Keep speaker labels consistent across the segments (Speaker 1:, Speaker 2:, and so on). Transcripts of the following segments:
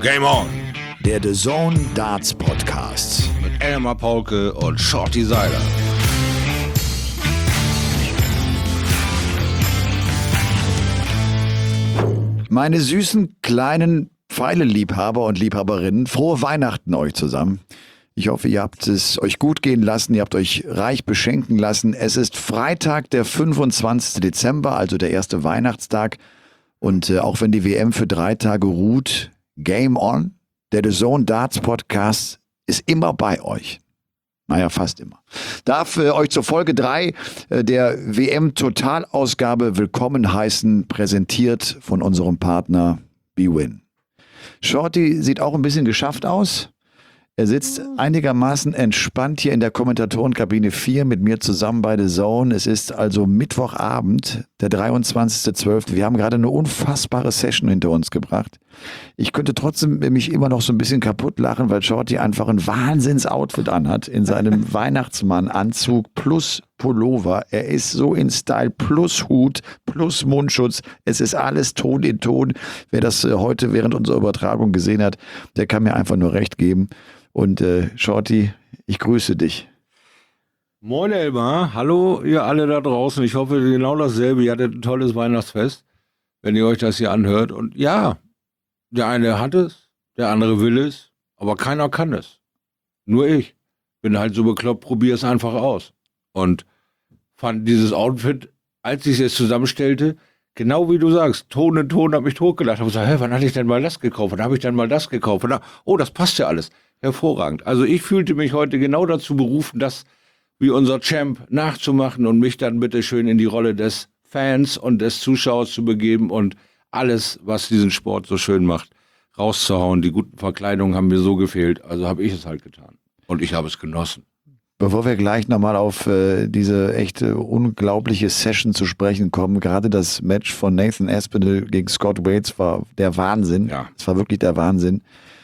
Speaker 1: Game On!
Speaker 2: Der DAZN Darts Podcast.
Speaker 1: Mit Elmar Paulke und Shorty Seiler.
Speaker 2: Meine süßen kleinen Pfeileliebhaber und Liebhaberinnen, frohe Weihnachten euch zusammen. Ich hoffe, ihr habt es euch gut gehen lassen, ihr habt euch reich beschenken lassen. Es ist Freitag, der 25. Dezember, also der erste Weihnachtstag. Und auch wenn die WM für 3 Tage ruht, Game On, der DAZN Darts Podcast ist immer bei euch. Naja, fast immer. Darf euch zur Folge 3 der WM-Totalausgabe willkommen heißen, präsentiert von unserem Partner bwin. Shorty sieht auch ein bisschen geschafft aus. Er sitzt einigermaßen entspannt hier in der Kommentatorenkabine 4 mit mir zusammen bei DAZN. Es ist also Mittwochabend, der 23.12. Wir haben gerade eine unfassbare Session hinter uns gebracht. Ich könnte trotzdem mich immer noch so ein bisschen kaputt lachen, weil Shorty einfach ein Wahnsinns-Outfit anhat in seinem Weihnachtsmann-Anzug plus Pullover. Er ist so in Style plus Hut plus Mundschutz. Es ist alles Ton in Ton. Wer das heute während unserer Übertragung gesehen hat, der kann mir einfach nur recht geben. Und Shorty, ich grüße dich.
Speaker 1: Moin Elmar, hallo ihr alle da draußen. Ich hoffe genau dasselbe. Ihr hattet ein tolles Weihnachtsfest, wenn ihr euch das hier anhört. Und ja, der eine hat es, der andere will es, aber keiner kann es. Nur ich. Bin halt so bekloppt, probiere es einfach aus. Und fand dieses Outfit, als ich es zusammenstellte, genau wie du sagst, Ton in Ton, habe ich hochgelacht. Habe gesagt, wann hatte ich denn mal das gekauft? Wann habe ich denn mal das gekauft? Oh, das passt ja alles. Hervorragend. Also ich fühlte mich heute genau dazu berufen, das wie unser Champ nachzumachen und mich dann bitte schön in die Rolle des Fans und des Zuschauers zu begeben und alles, was diesen Sport so schön macht, rauszuhauen. Die guten Verkleidungen haben mir so gefehlt, also habe ich es halt getan. Und ich habe es genossen.
Speaker 2: Bevor wir gleich nochmal auf diese echte unglaubliche Session zu sprechen kommen, gerade das Match von Nathan Aspinall gegen Scott Waites war der Wahnsinn.
Speaker 1: Ja.
Speaker 2: Es war wirklich der Wahnsinn.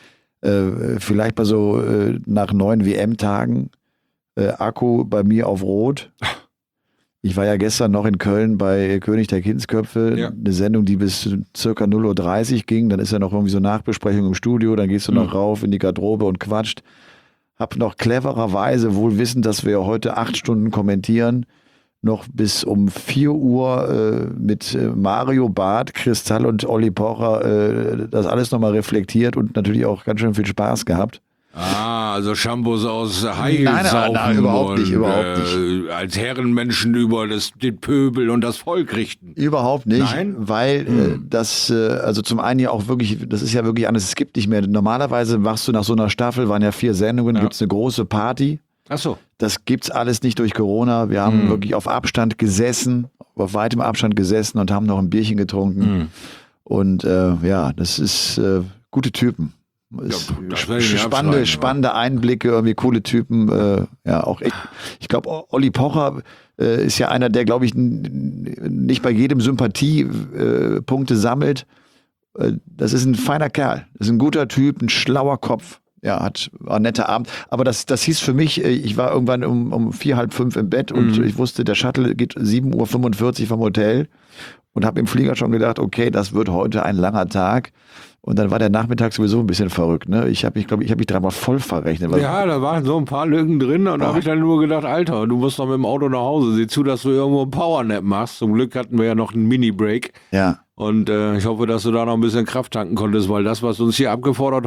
Speaker 2: Vielleicht mal so nach 9 WM-Tagen, Akku bei mir auf Rot. Ich war ja gestern noch in Köln bei König der Kindsköpfe,
Speaker 1: Ja.
Speaker 2: eine Sendung, die bis circa 0:30 Uhr ging. Dann ist ja noch irgendwie so Nachbesprechung im Studio, dann gehst du noch rauf in die Garderobe und quatscht. Hab noch clevererweise, wohl wissend, dass wir heute 8 Stunden kommentieren, noch bis um 4 Uhr mit Mario Barth, Kristall und Olli Pocher das alles nochmal reflektiert und natürlich auch ganz schön viel Spaß gehabt.
Speaker 1: Also Shampoos aus Haie
Speaker 2: Nein,
Speaker 1: saufen
Speaker 2: überhaupt nicht,
Speaker 1: und
Speaker 2: überhaupt nicht.
Speaker 1: als Herrenmenschen über den Pöbel und das Volk richten.
Speaker 2: Überhaupt nicht,
Speaker 1: Nein?
Speaker 2: weil das, also zum einen ja auch wirklich, das ist ja wirklich anders, es gibt nicht mehr. Normalerweise machst du nach so einer Staffel, waren ja 4 Sendungen, gibt's eine große Party.
Speaker 1: Ach so.
Speaker 2: Das gibt's alles nicht durch Corona. Wir haben wirklich auf Abstand gesessen, auf weitem Abstand gesessen und haben noch ein Bierchen getrunken. Und ja, das ist gute Typen. Ist
Speaker 1: das werde ich mir abschreiben,
Speaker 2: spannende Einblicke, irgendwie coole Typen. Ja, auch echt. Ich glaube, Olli Pocher ist ja einer, der, glaube ich, nicht bei jedem Sympathiepunkte sammelt. Das ist ein feiner Kerl. Das ist ein guter Typ, ein schlauer Kopf. Ja, war ein netter Abend. Aber das hieß für mich, ich war irgendwann um 4, halb 5 im Bett und ich wusste, der Shuttle geht 7:45 Uhr vom Hotel und habe im Flieger schon gedacht, okay, das wird heute ein langer Tag. Und dann war der Nachmittag sowieso ein bisschen verrückt. Ne? Ich glaube, ich habe mich dreimal voll verrechnet.
Speaker 1: Ja, da waren so ein paar Lücken drin und da habe ich dann nur gedacht, Alter, du musst noch mit dem Auto nach Hause. Sieh zu, dass du irgendwo einen Powernap machst. Zum Glück hatten wir ja noch einen Mini-Break.
Speaker 2: Ja.
Speaker 1: Und ich hoffe, dass du da noch ein bisschen Kraft tanken konntest, weil das, was uns hier abgefordert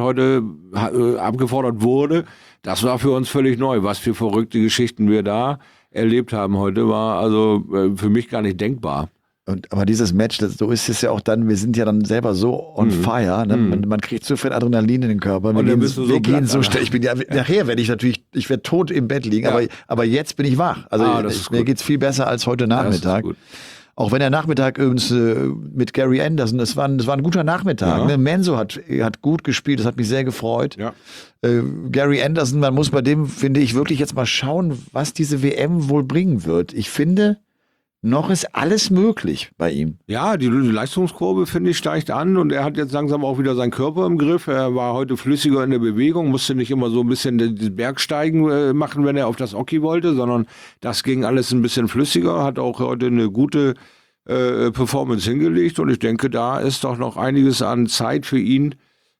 Speaker 1: wurde, das war für uns völlig neu. Was für verrückte Geschichten wir da erlebt haben heute, war also für mich gar nicht denkbar.
Speaker 2: Aber dieses Match, so ist es ja auch dann, wir sind ja dann selber so on fire, ne? Man kriegt so viel Adrenalin in den Körper.
Speaker 1: Und dann bist du so
Speaker 2: gehen
Speaker 1: platt,
Speaker 2: so schnell. Nachher werde ich natürlich, ich werde tot im Bett liegen, aber jetzt bin ich wach. Also mir geht's viel besser als heute Nachmittag. Auch wenn der Nachmittag übrigens mit Gary Anderson, es war ein guter Nachmittag.
Speaker 1: Ja.
Speaker 2: Ne? Menzo hat gut gespielt, das hat mich sehr gefreut.
Speaker 1: Ja.
Speaker 2: Gary Anderson, man muss bei dem, finde ich, wirklich jetzt mal schauen, was diese WM wohl bringen wird. Ich finde, noch ist alles möglich bei ihm.
Speaker 1: Ja, die Leistungskurve, finde ich, steigt an und er hat jetzt langsam auch wieder seinen Körper im Griff. Er war heute flüssiger in der Bewegung, musste nicht immer so ein bisschen das Bergsteigen machen, wenn er auf das Oki wollte, sondern das ging alles ein bisschen flüssiger, hat auch heute eine gute Performance hingelegt und ich denke, da ist doch noch einiges an Zeit für ihn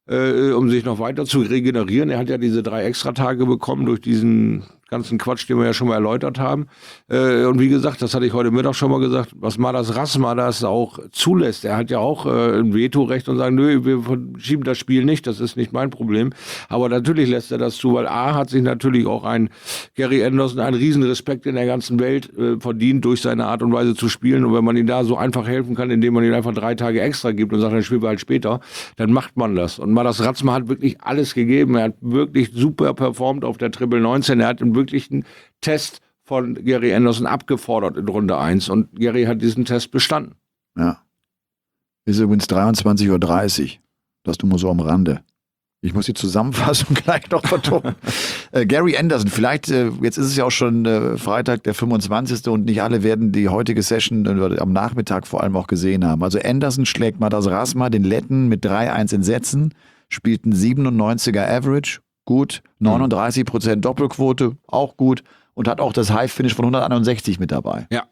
Speaker 1: um sich noch weiter zu regenerieren. Er hat ja diese 3 Extratage bekommen durch diesen ganzen Quatsch, den wir ja schon mal erläutert haben. Und wie gesagt, das hatte ich heute Mittag schon mal gesagt, was Madas Rasma das auch zulässt. Er hat ja auch ein Vetorecht und sagt, nö, wir schieben das Spiel nicht, das ist nicht mein Problem. Aber natürlich lässt er das zu, weil A hat sich natürlich auch ein Gary Anderson einen riesen Respekt in der ganzen Welt verdient durch seine Art und Weise zu spielen. Und wenn man ihm da so einfach helfen kann, indem man ihm einfach 3 Tage extra gibt und sagt, dann spielen wir halt später, dann macht man das. Und Madas Rasma hat wirklich alles gegeben. Er hat wirklich super performt auf der Triple 19. Er hat einen wirklichen Test von Gary Anderson abgefordert in Runde 1 und Gary hat diesen Test bestanden.
Speaker 2: Ja. Ist übrigens 23:30 Uhr. Das du mal so am Rande. Ich muss die Zusammenfassung gleich noch vertonen. Gary Anderson, vielleicht, jetzt ist es ja auch schon Freitag, der 25. und nicht alle werden die heutige Session am Nachmittag vor allem auch gesehen haben. Also Anderson schlägt Madas Rasma, den Letten, mit 3-1 in Sätzen, spielt einen 97er Average, gut, 39% Doppelquote, auch gut und hat auch das High-Finish von 161 mit dabei.
Speaker 1: Ja.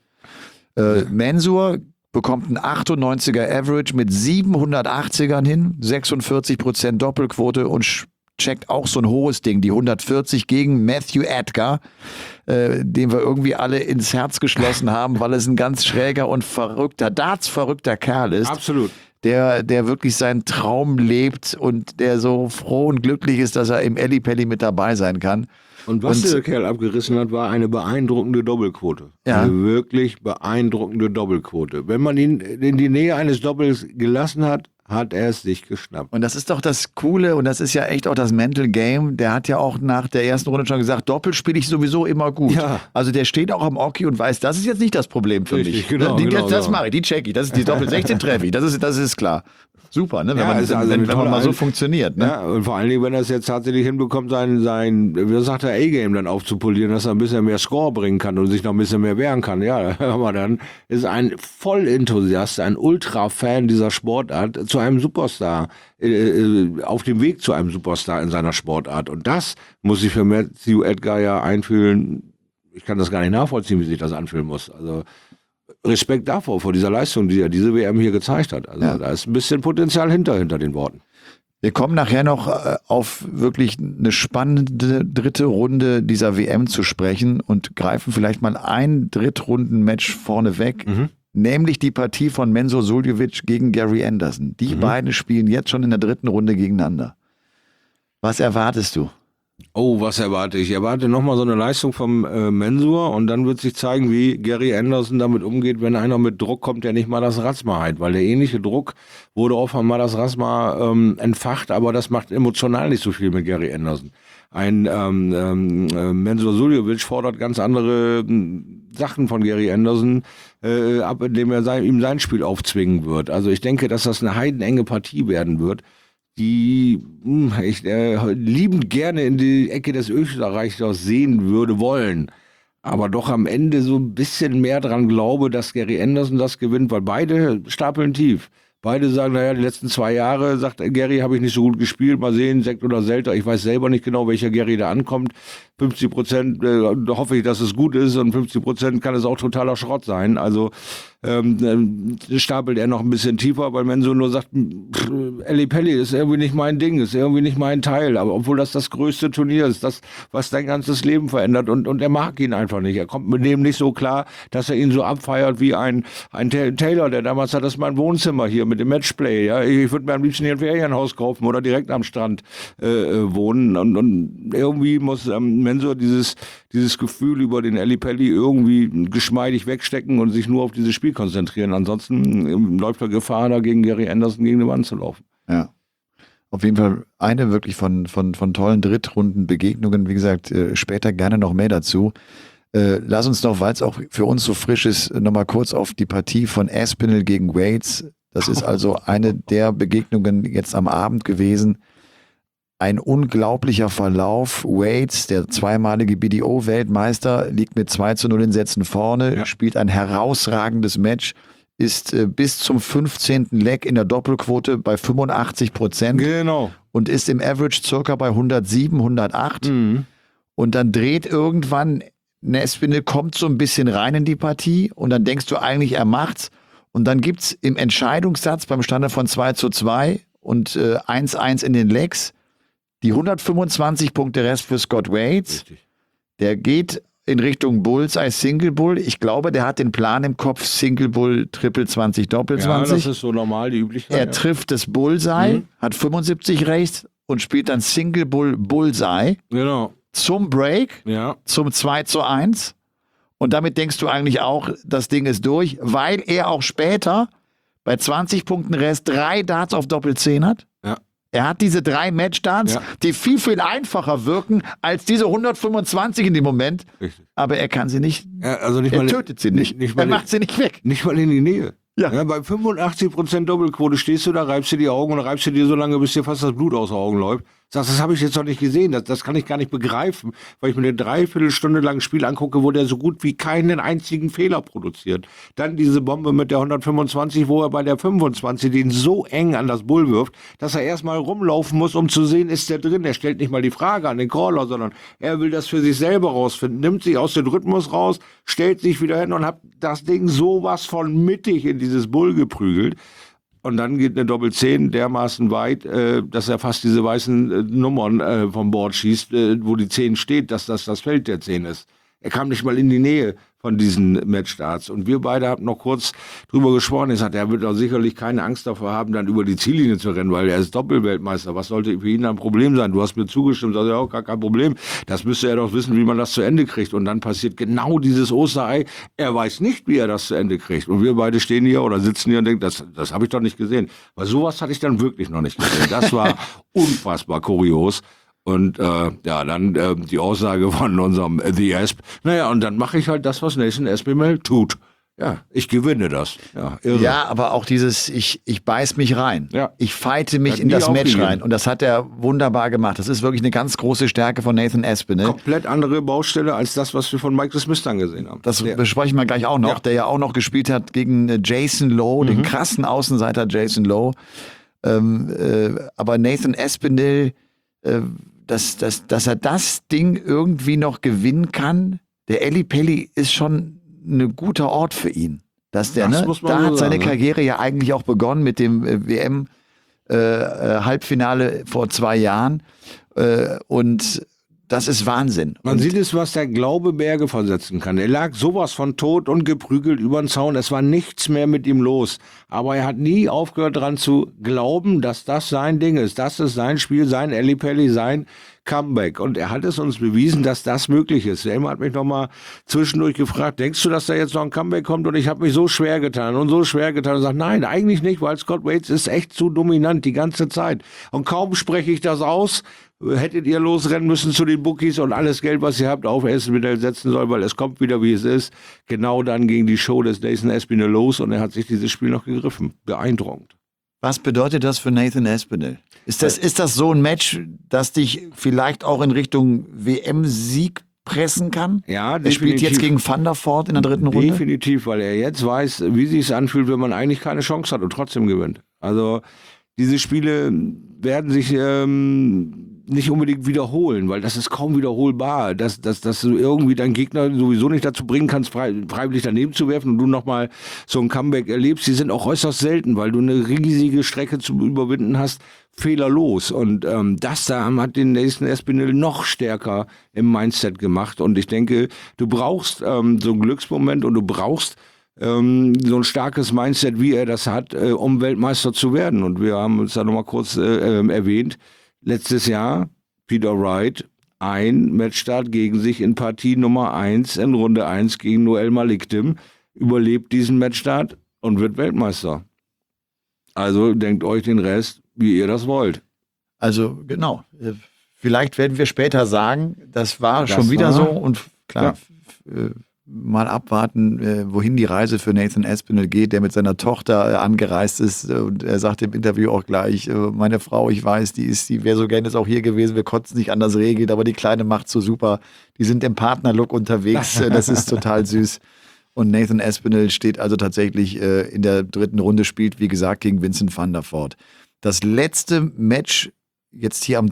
Speaker 2: Mensur bekommt einen 98er Average mit 780ern hin, 46% Doppelquote und checkt auch so ein hohes Ding, die 140 gegen Matthew Edgar, den wir irgendwie alle ins Herz geschlossen haben, weil es ein ganz schräger und dartsverrückter Kerl ist.
Speaker 1: Absolut.
Speaker 2: Der wirklich seinen Traum lebt und der so froh und glücklich ist, dass er im Ellipelli mit dabei sein kann.
Speaker 1: Und was dieser Kerl abgerissen hat, war eine beeindruckende Doppelquote.
Speaker 2: Ja.
Speaker 1: Eine wirklich beeindruckende Doppelquote. Wenn man ihn in die Nähe eines Doppels gelassen hat, hat er es sich geschnappt.
Speaker 2: Und das ist doch das Coole und das ist ja echt auch das Mental Game. Der hat ja auch nach der ersten Runde schon gesagt, Doppel spiele ich sowieso immer gut.
Speaker 1: Ja.
Speaker 2: Also der steht auch am Oki und weiß, das ist jetzt nicht das Problem für
Speaker 1: Richtig,
Speaker 2: mich.
Speaker 1: genau,
Speaker 2: das mache ich, die check ich. Das ist die Doppel 16 treffe ich. Das ist klar. Super, ne? Wenn man mal so funktioniert. Ne?
Speaker 1: Ja, und vor allen Dingen, wenn er es jetzt tatsächlich hinbekommt, sein wie sagt er, A-Game dann aufzupolieren, dass er ein bisschen mehr Score bringen kann und sich noch ein bisschen mehr wehren kann. Ja, aber dann ist ein Vollenthusiast, ein Ultra-Fan dieser Sportart zu einem Superstar, auf dem Weg zu einem Superstar in seiner Sportart. Und das muss sich für Matthew Edgar ja einfühlen. Ich kann das gar nicht nachvollziehen, wie sich das anfühlen muss. Also Respekt davor, vor dieser Leistung, die er diese WM hier gezeigt hat. Also da ist ein bisschen Potenzial hinter den Worten.
Speaker 2: Wir kommen nachher noch auf wirklich eine spannende dritte Runde dieser WM zu sprechen und greifen vielleicht mal ein Drittrunden-Match vorne weg, nämlich die Partie von Mensur Suljovic gegen Gary Anderson. Die beiden spielen jetzt schon in der dritten Runde gegeneinander. Was erwartest du?
Speaker 1: Oh, was erwarte ich? Ich erwarte nochmal so eine Leistung vom Mensur und dann wird sich zeigen, wie Gary Anderson damit umgeht, wenn einer mit Druck kommt, der nicht Madas Rasma hat, weil der ähnliche Druck wurde auch von Madas Rasma entfacht, aber das macht emotional nicht so viel mit Gary Anderson. Ein Mensur Suljovic fordert ganz andere Sachen von Gary Anderson ab, indem er ihm sein Spiel aufzwingen wird. Also ich denke, dass das eine heidenenge Partie werden wird, die ich liebend gerne in die Ecke des Österreichers sehen wollen. Aber doch am Ende so ein bisschen mehr dran glaube, dass Gary Anderson das gewinnt, weil beide stapeln tief. Beide sagen, naja, die letzten 2 Jahre, sagt Gary, habe ich nicht so gut gespielt. Mal sehen, Sekt oder Selter. Ich weiß selber nicht genau, welcher Gary da ankommt. 50% hoffe ich, dass es gut ist und 50% kann es auch totaler Schrott sein. Also stapelt er noch ein bisschen tiefer, weil Mensur nur sagt, Ellipelli ist irgendwie nicht mein Ding, ist irgendwie nicht mein Teil. Aber obwohl das größte Turnier ist, das, was dein ganzes Leben verändert und er mag ihn einfach nicht. Er kommt mit dem nicht so klar, dass er ihn so abfeiert wie ein Taylor, der damals hat, das ist mein Wohnzimmer hier mit dem Matchplay. Ja? Ich würde mir am liebsten hier ein Ferienhaus kaufen oder direkt am Strand wohnen. Und irgendwie muss Mensur dieses Gefühl über den Ellipelli irgendwie geschmeidig wegstecken und sich nur auf dieses Spiel konzentrieren. Ansonsten läuft er Gefahr, da gegen Gary Anderson gegen die Wand zu laufen.
Speaker 2: Ja. Auf jeden Fall eine wirklich von tollen Drittrundenbegegnungen. Wie gesagt, später gerne noch mehr dazu. Lass uns noch, weil es auch für uns so frisch ist, nochmal kurz auf die Partie von Aspinall gegen Waits. Das ist also eine der Begegnungen jetzt am Abend gewesen. Ein unglaublicher Verlauf. Waits, der zweimalige BDO-Weltmeister, liegt mit 2:0 in Sätzen vorne, spielt ein herausragendes Match, ist bis zum 15. Leg in der Doppelquote bei 85%.
Speaker 1: Genau.
Speaker 2: Und ist im Average circa bei 107, 108. Und dann dreht irgendwann, Aspinall kommt so ein bisschen rein in die Partie und dann denkst du eigentlich, er macht's. Und dann gibt's im Entscheidungssatz beim Stand von 2:2 und 1-1 in den Legs. Die 125 Punkte Rest für Scott Waits.
Speaker 1: Richtig.
Speaker 2: Der geht in Richtung Bullseye Single Bull. Ich glaube, der hat den Plan im Kopf, Single Bull, Triple 20, Doppel 20.
Speaker 1: Ja, das ist so normal, die Üblichkeit.
Speaker 2: Er trifft das Bullseye, hat 75 rechts und spielt dann Single Bull Bullseye
Speaker 1: Genau.
Speaker 2: zum Break,
Speaker 1: Ja.
Speaker 2: zum 2-1. Und damit denkst du eigentlich auch, das Ding ist durch, weil er auch später bei 20 Punkten Rest 3 Darts auf Doppel 10 hat.
Speaker 1: Ja.
Speaker 2: Er hat diese 3 Matchdarts,
Speaker 1: Ja.
Speaker 2: die viel, viel einfacher wirken als diese 125 in dem Moment.
Speaker 1: Richtig.
Speaker 2: Aber er kann sie nicht,
Speaker 1: Ja, also nicht
Speaker 2: er
Speaker 1: mal,
Speaker 2: tötet sie nicht.
Speaker 1: Nicht
Speaker 2: Er
Speaker 1: mal,
Speaker 2: macht sie nicht weg.
Speaker 1: nicht mal in die Nähe.
Speaker 2: Ja.
Speaker 1: Bei 85% Doppelquote stehst du da, reibst dir die Augen und reibst dir so lange, bis dir fast das Blut aus den Augen läuft. Sagst, das habe ich jetzt noch nicht gesehen, das kann ich gar nicht begreifen, weil ich mir eine Dreiviertelstunde lang ein Spiel angucke, wo der so gut wie keinen einzigen Fehler produziert. Dann diese Bombe mit der 125, wo er bei der 25 den so eng an das Bull wirft, dass er erstmal rumlaufen muss, um zu sehen, ist der drin. Er stellt nicht mal die Frage an den Caller, sondern er will das für sich selber rausfinden, nimmt sich aus dem Rhythmus raus, stellt sich wieder hin und hat das Ding sowas von mittig in dieses Bull geprügelt. Und dann geht eine Doppel 10 dermaßen weit, dass er fast diese weißen Nummern vom Board schießt, wo die 10 steht, dass das das Feld der 10 ist. Er kam nicht mal in die Nähe von diesen Matchstarts. Und wir beide haben noch kurz drüber gesprochen. Er sagt, er wird doch sicherlich keine Angst davor haben, dann über die Ziellinie zu rennen, weil er ist Doppelweltmeister. Was sollte für ihn ein Problem sein? Du hast mir zugestimmt, also ja, gar kein Problem. Das müsste er doch wissen, wie man das zu Ende kriegt. Und dann passiert genau dieses Osterei. Er weiß nicht, wie er das zu Ende kriegt. Und wir beide stehen hier oder sitzen hier und denken, das habe ich doch nicht gesehen. Weil sowas hatte ich dann wirklich noch nicht gesehen. Das war unfassbar kurios. Und dann die Aussage von unserem The Asp. Naja, und dann mache ich halt das, was Nathan Aspinall tut. Ja, ich gewinne das. Ja, irre.
Speaker 2: Ja, aber auch dieses, ich beiß mich rein.
Speaker 1: Ja.
Speaker 2: Ich fighte mich
Speaker 1: Hat
Speaker 2: in
Speaker 1: nie
Speaker 2: das Match
Speaker 1: aufgegeben.
Speaker 2: rein. Und das hat er wunderbar gemacht. Das ist wirklich eine ganz große Stärke von Nathan Aspinall.
Speaker 1: Komplett andere Baustelle als das, was wir von Michael Smith dann gesehen haben.
Speaker 2: Das
Speaker 1: Ja.
Speaker 2: besprechen wir gleich auch noch,
Speaker 1: Ja.
Speaker 2: der ja auch noch gespielt hat gegen Jason Lowe, den krassen Außenseiter Jason Lowe. Aber Nathan Aspinall, dass er das Ding irgendwie noch gewinnen kann, der Eli Pelli ist schon ein guter Ort für ihn. Dass der,
Speaker 1: Das
Speaker 2: ne?
Speaker 1: muss man
Speaker 2: Da
Speaker 1: so
Speaker 2: hat seine
Speaker 1: sagen, ne?
Speaker 2: Karriere ja eigentlich auch begonnen mit dem WM-Halbfinale vor 2 Jahren. Und das ist Wahnsinn.
Speaker 1: Man
Speaker 2: Und
Speaker 1: sieht es, was der Glaube Berge versetzen kann. Er lag sowas von tot und geprügelt über den Zaun. Es war nichts mehr mit ihm los. Aber er hat nie aufgehört daran zu glauben, dass das sein Ding ist. Das ist sein Spiel, sein Eli Pelli, sein Comeback. Und er hat es uns bewiesen, dass das möglich ist. Der hat mich noch mal zwischendurch gefragt, denkst du, dass da jetzt noch ein Comeback kommt? Und ich habe mich so schwer getan und sagt, nein, eigentlich nicht, weil Scott Waits ist echt zu dominant die ganze Zeit. Und kaum spreche ich das aus, hättet ihr losrennen müssen zu den Bookies und alles Geld, was ihr habt, auf Aspinall setzen sollen, weil es kommt wieder, wie es ist. Genau dann ging die Show des Nathan Aspinall los und er hat sich dieses Spiel noch gegriffen. Beeindruckend.
Speaker 2: was bedeutet das für Nathan Aspinall? Ist das so ein Match, das dich vielleicht auch in Richtung WM-Sieg pressen kann?
Speaker 1: Ja,
Speaker 2: Er spielt jetzt gegen Van der Voort in der 3. Runde.
Speaker 1: Definitiv, weil er jetzt weiß, wie sich es anfühlt, wenn man eigentlich keine Chance hat und trotzdem gewinnt. Also diese Spiele werden sich nicht unbedingt wiederholen, weil das ist kaum wiederholbar, dass du irgendwie deinen Gegner sowieso nicht dazu bringen kannst, freiwillig daneben zu werfen und du nochmal so ein Comeback erlebst. Die sind auch äußerst selten, weil du eine riesige Strecke zu überwinden hast, fehlerlos. Und das da hat den Nathan Aspinall noch stärker im Mindset gemacht. Und ich denke, du brauchst so einen Glücksmoment und du brauchst so ein starkes Mindset, wie er das hat, um Weltmeister zu werden. Und wir haben uns da nochmal kurz erwähnt, letztes Jahr Peter Wright, ein Matchstart gegen sich in Partie Nummer 1 in Runde 1 gegen Noel Malikdim, überlebt diesen Matchstart und wird Weltmeister. Also denkt euch den Rest, wie ihr das wollt.
Speaker 2: Also genau. Vielleicht werden wir später sagen, das war
Speaker 1: Das
Speaker 2: schon wieder
Speaker 1: war-
Speaker 2: so und klar, mal abwarten, wohin die Reise für Nathan Aspinall geht, der mit seiner Tochter angereist ist und er sagt im Interview auch gleich, meine Frau, ich weiß, die wäre so gerne jetzt auch hier gewesen, wir konnten es nicht anders regeln, aber die Kleine macht so super, die sind im Partnerlook unterwegs, das ist total süß. Und Nathan Aspinall steht also tatsächlich in der 3. Runde, spielt wie gesagt gegen Vincent van der Voort. Das letzte Match jetzt hier am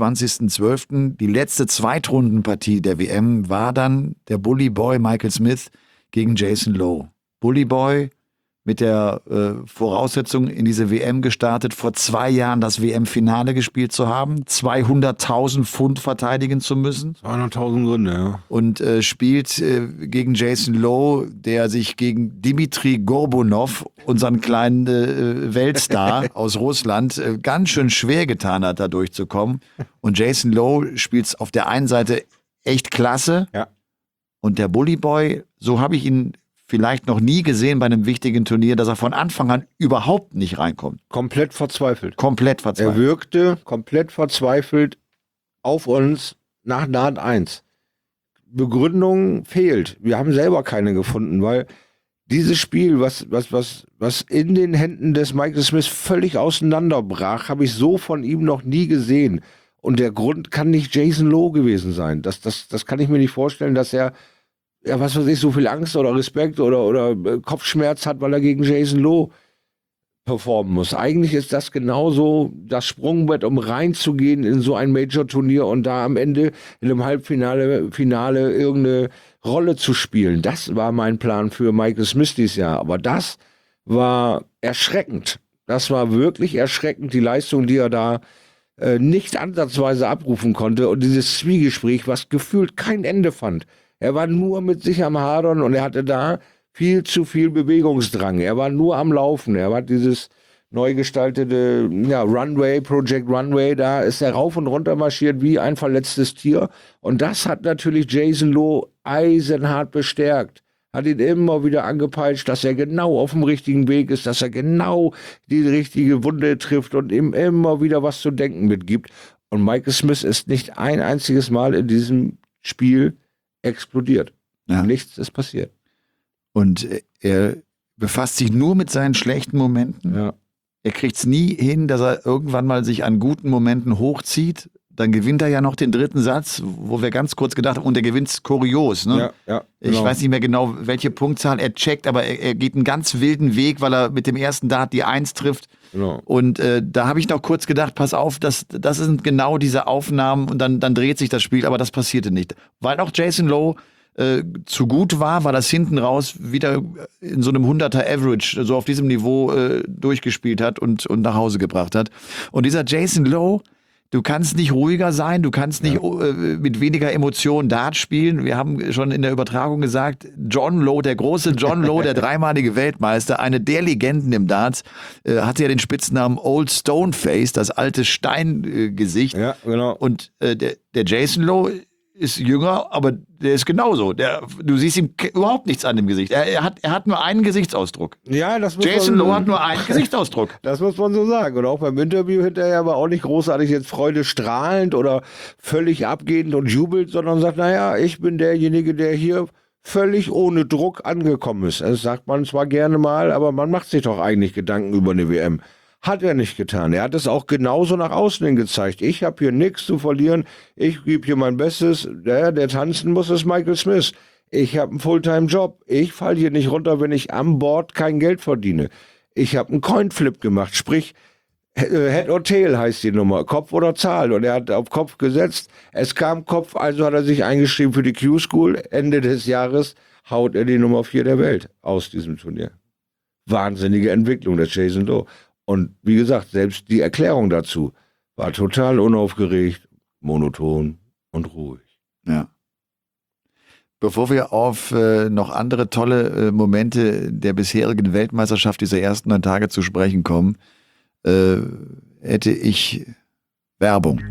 Speaker 2: 23.12., die letzte Zweitrundenpartie der WM war dann der Bully Boy Michael Smith gegen Jason Lowe. Bully Boy mit der Voraussetzung in diese WM gestartet, vor 2 Jahren das WM-Finale gespielt zu haben, 200.000 Pfund verteidigen zu müssen.
Speaker 1: 200.000 Gründe, ja.
Speaker 2: Und spielt gegen Jason Lowe, der sich gegen Dmitri Gorbunov, unseren kleinen Weltstar aus Russland, ganz schön schwer getan hat, da durchzukommen. Und Jason Lowe spielt es auf der einen Seite echt klasse.
Speaker 1: Ja.
Speaker 2: Und der Bully Boy, so habe ich ihn vielleicht noch nie gesehen bei einem wichtigen Turnier, dass er von Anfang an überhaupt nicht reinkommt.
Speaker 1: Komplett verzweifelt.
Speaker 2: Komplett verzweifelt.
Speaker 1: Er wirkte komplett verzweifelt auf uns nach Naht 1. Begründung fehlt. Wir haben selber keine gefunden, weil dieses Spiel, was in den Händen des Michael Smith völlig auseinanderbrach, habe ich so von ihm noch nie gesehen. Und der Grund kann nicht Jason Lowe gewesen sein. Das kann ich mir nicht vorstellen, dass er, ja, was weiß ich, so viel Angst oder Respekt oder Kopfschmerz hat, weil er gegen Jason Lowe performen muss. Eigentlich ist das genauso das Sprungbrett, um reinzugehen in so ein Major-Turnier und da am Ende in einem Finale irgendeine Rolle zu spielen. Das war mein Plan für Michael Smith dieses Jahr. Aber das war erschreckend. Das war wirklich erschreckend, die Leistung, die er da nicht ansatzweise abrufen konnte. Und dieses Zwiegespräch, was gefühlt kein Ende fand. Er war nur mit sich am Hadern und er hatte da viel zu viel Bewegungsdrang. Er war nur am Laufen. Er hat dieses neu gestaltete Runway, Project Runway, da ist er rauf und runter marschiert wie ein verletztes Tier. Und das hat natürlich Jason Lowe eisenhart bestärkt. Hat ihn immer wieder angepeitscht, dass er genau auf dem richtigen Weg ist, dass er genau die richtige Wunde trifft und ihm immer wieder was zu denken mitgibt. Und Michael Smith ist nicht ein einziges Mal in diesem Spiel explodiert.
Speaker 2: Ja.
Speaker 1: Nichts ist passiert.
Speaker 2: Und er befasst sich nur mit seinen schlechten Momenten.
Speaker 1: Ja.
Speaker 2: Er kriegt es nie hin, dass er irgendwann mal sich an guten Momenten hochzieht. Dann gewinnt er ja noch den 3. Satz, wo wir ganz kurz gedacht haben, und er gewinnt kurios. Ne?
Speaker 1: Ja,
Speaker 2: genau. Ich weiß nicht mehr genau, welche Punktzahl er checkt, aber er geht einen ganz wilden Weg, weil er mit dem ersten Dart die 1 trifft.
Speaker 1: Genau.
Speaker 2: Und da habe ich noch kurz gedacht, pass auf, das sind genau diese Aufnahmen und dann dreht sich das Spiel, aber das passierte nicht. Weil auch Jason Lowe zu gut war, weil das hinten raus wieder in so einem 100er Average, so auf diesem Niveau durchgespielt hat und nach Hause gebracht hat. Und dieser Jason Lowe, du kannst nicht ruhiger sein, du kannst nicht mit weniger Emotionen Dart spielen. Wir haben schon in der Übertragung gesagt, John Lowe, der große John Lowe, der 3-malige Weltmeister, eine der Legenden im Darts, hatte ja den Spitznamen Old Stone Face, das alte Steingesicht.
Speaker 1: Ja, genau.
Speaker 2: Und der Jason Lowe ist jünger, aber der ist genauso. Du siehst ihm überhaupt nichts an dem Gesicht. Er hat nur einen Gesichtsausdruck.
Speaker 1: Ja, das muss
Speaker 2: Jason Lowe hat nur einen Gesichtsausdruck.
Speaker 1: Das muss man so sagen. Und auch beim Interview hinterher war auch nicht großartig jetzt freudestrahlend oder völlig abgehend und jubelt, sondern sagt, naja, ich bin derjenige, der hier völlig ohne Druck angekommen ist. Das sagt man zwar gerne mal, aber man macht sich doch eigentlich Gedanken über eine WM. Hat er nicht getan. Er hat es auch genauso nach außen hin gezeigt. Ich habe hier nichts zu verlieren. Ich gebe hier mein Bestes. Der tanzen muss, ist Michael Smith. Ich habe einen Fulltime-Job. Ich falle hier nicht runter, wenn ich an Bord kein Geld verdiene. Ich habe einen Coinflip gemacht. Sprich, Head or Tail heißt die Nummer. Kopf oder Zahl. Und er hat auf Kopf gesetzt. Es kam Kopf, also hat er sich eingeschrieben für die Q-School. Ende des Jahres haut er die Nummer 4 der Welt aus diesem Turnier. Wahnsinnige Entwicklung des Jason Lowe. Und wie gesagt, selbst die Erklärung dazu war total unaufgeregt, monoton und ruhig.
Speaker 2: Ja. Bevor wir auf noch andere tolle Momente der bisherigen Weltmeisterschaft dieser ersten 9 Tage zu sprechen kommen, hätte ich Werbung.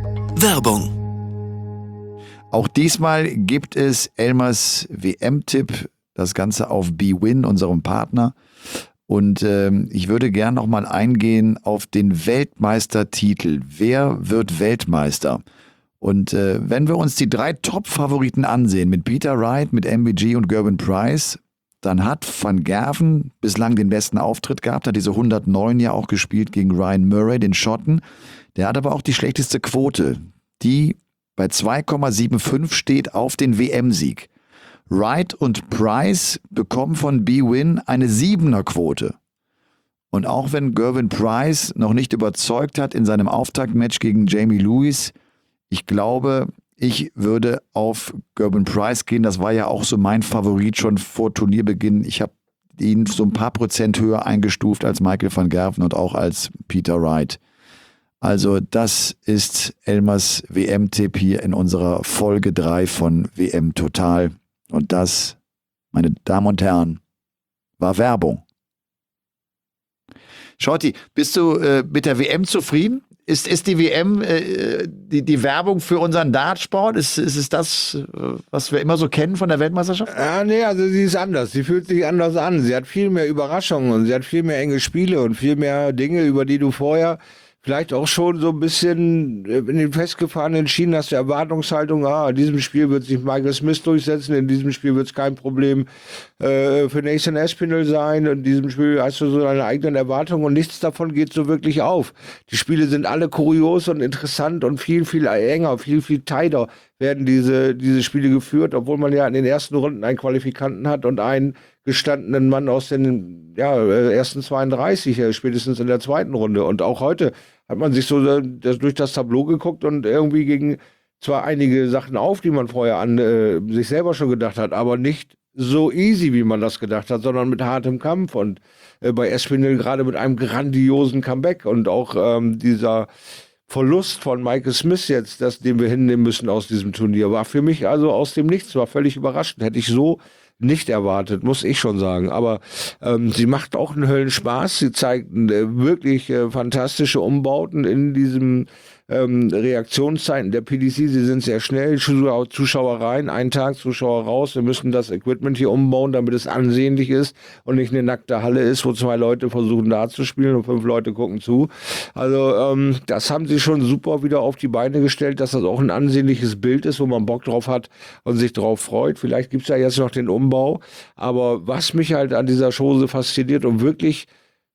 Speaker 2: Auch diesmal gibt es Elmars WM-Tipp, das Ganze auf bwin, unserem Partner. Und ich würde gern noch mal eingehen auf den Weltmeistertitel. Wer wird Weltmeister? Und wenn wir uns die 3 Top-Favoriten ansehen, mit Peter Wright, mit MVG und Gerwyn Price, dann hat Van Gerven bislang den besten Auftritt gehabt, hat diese 109 ja auch gespielt gegen Ryan Murray, den Schotten. Der hat aber auch die schlechteste Quote, die bei 2,75 steht auf den WM-Sieg. Wright und Price bekommen von bwin eine 7er-Quote. Und auch wenn Gerwyn Price noch nicht überzeugt hat in seinem Auftaktmatch gegen Jamie Lewis, ich glaube, ich würde auf Gerwyn Price gehen. Das war ja auch so mein Favorit schon vor Turnierbeginn. Ich habe ihn so ein paar Prozent höher eingestuft als Michael van Gerven und auch als Peter Wright. Also das ist Elmers WM-Tipp hier in unserer Folge 3 von WM Total. Und das, meine Damen und Herren, war Werbung. Shorty, bist du mit der WM zufrieden? Ist die WM die Werbung für unseren Dartsport? Ist es das, was wir immer so kennen von der Weltmeisterschaft?
Speaker 1: Ja, nee, also sie ist anders. Sie fühlt sich anders an. Sie hat viel mehr Überraschungen und sie hat viel mehr enge Spiele und viel mehr Dinge, über die du vorher vielleicht auch schon so ein bisschen in den festgefahrenen Schienen hast, der Erwartungshaltung, in diesem Spiel wird sich Michael Smith durchsetzen, in diesem Spiel wird es kein Problem für Nathan Aspinall sein, in diesem Spiel hast du so deine eigenen Erwartungen und nichts davon geht so wirklich auf. Die Spiele sind alle kurios und interessant und viel, viel enger, viel, viel tighter werden diese Spiele geführt, obwohl man ja in den ersten Runden einen Qualifikanten hat und einen gestandenen Mann aus den ersten 32, spätestens in der zweiten Runde. Und auch heute hat man sich so durch das Tableau geguckt und irgendwie gegen zwar einige Sachen auf, die man vorher an sich selber schon gedacht hat, aber nicht so easy, wie man das gedacht hat, sondern mit hartem Kampf und bei Espinel gerade mit einem grandiosen Comeback und auch dieser Verlust von Michael Smith jetzt, den wir hinnehmen müssen aus diesem Turnier, war für mich also aus dem Nichts, war völlig überraschend. Hätte ich so nicht erwartet, muss ich schon sagen. Aber sie macht auch einen Höllenspaß. Sie zeigt wirklich fantastische Umbauten in diesem Reaktionszeiten der PDC. Sie sind sehr schnell. Zuschauer rein, einen Tag Zuschauer raus. Wir müssen das Equipment hier umbauen, damit es ansehnlich ist und nicht eine nackte Halle ist, wo 2 Leute versuchen da zu spielen und 5 Leute gucken zu. Also das haben sie schon super wieder auf die Beine gestellt, dass das auch ein ansehnliches Bild ist, wo man Bock drauf hat und sich drauf freut. Vielleicht gibt es ja jetzt noch den Umbau. Aber was mich halt an dieser Chose fasziniert und wirklich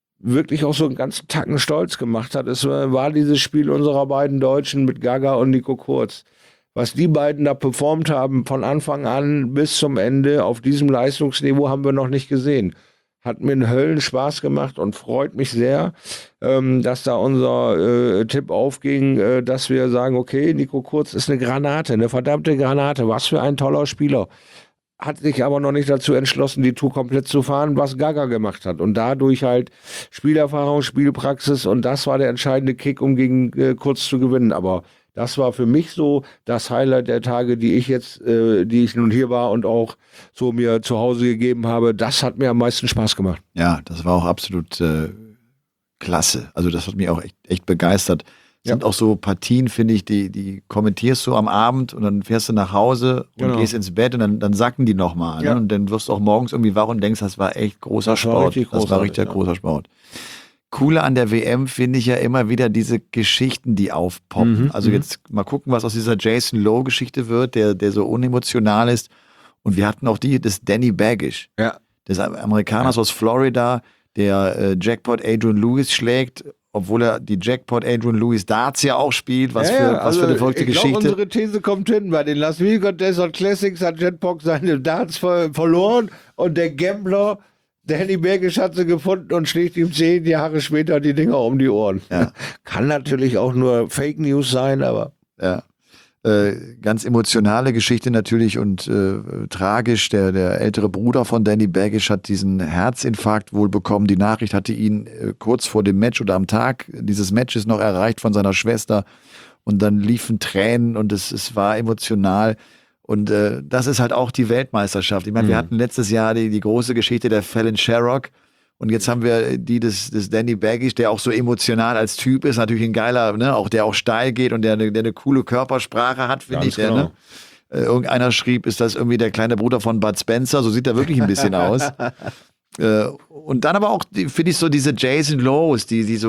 Speaker 1: auch so einen ganzen Tacken stolz gemacht hat, war dieses Spiel unserer beiden Deutschen mit Gaga und Nico Kurz. Was die beiden da performt haben, von Anfang an bis zum Ende, auf diesem Leistungsniveau haben wir noch nicht gesehen. Hat mir einen Höllenspaß gemacht und freut mich sehr, dass da unser Tipp aufging, dass wir sagen, okay, Nico Kurz ist eine Granate, eine verdammte Granate, was für ein toller Spieler. Hat sich aber noch nicht dazu entschlossen, die Tour komplett zu fahren, was Gaga gemacht hat. Und dadurch halt Spielerfahrung, Spielpraxis und das war der entscheidende Kick, um gegen Kurz zu gewinnen. Aber das war für mich so das Highlight der Tage, die ich nun hier war und auch so mir zu Hause gegeben habe. Das hat mir am meisten Spaß gemacht.
Speaker 2: Ja, das war auch absolut klasse. Also das hat mich auch echt begeistert. Sind auch so Partien, finde ich, die kommentierst du am Abend und dann fährst du nach Hause und gehst ins Bett und dann sacken die nochmal.
Speaker 1: Ja.
Speaker 2: Ne? Und dann wirst du auch morgens irgendwie wach und denkst, das war echt großer Sport. Das war richtig großer Sport. Coole an der WM finde ich ja immer wieder diese Geschichten, die aufpoppen. Also jetzt mal gucken, was aus dieser Jason Lowe-Geschichte wird, der so unemotional ist. Und wir hatten auch des Danny Baggish, des Amerikaners aus Florida, der Jackpot Adrian Lewis schlägt, obwohl er die Jackpot Adrian Lewis Darts ja auch spielt. Was für eine verrückte Geschichte. Ich glaube,
Speaker 1: unsere These kommt hin. Bei den Las Vegas Desert Classics hat Jackpot seine Darts verloren und der Gambler Danny Baggish hat sie gefunden und schlägt ihm 10 Jahre später die Dinger um die Ohren. Ja. Kann natürlich auch nur Fake News sein, aber...
Speaker 2: Ja. Ganz emotionale Geschichte natürlich und tragisch. Der ältere Bruder von Danny Baggish hat diesen Herzinfarkt wohl bekommen. Die Nachricht hatte ihn kurz vor dem Match oder am Tag dieses Matches noch erreicht von seiner Schwester. Und dann liefen Tränen und es war emotional. Und das ist halt auch die Weltmeisterschaft. Ich meine, wir hatten letztes Jahr die große Geschichte der Fallon Sherrock. Und jetzt haben wir die des Danny Baggish, der auch so emotional als Typ ist, natürlich ein geiler, ne, auch der auch steil geht und der eine coole Körpersprache hat, finde ich.
Speaker 1: Genau.
Speaker 2: Ne? Irgendeiner schrieb, ist das irgendwie der kleine Bruder von Bud Spencer, so sieht er wirklich ein bisschen aus. Und dann aber auch, finde ich, so diese Jason Lowes,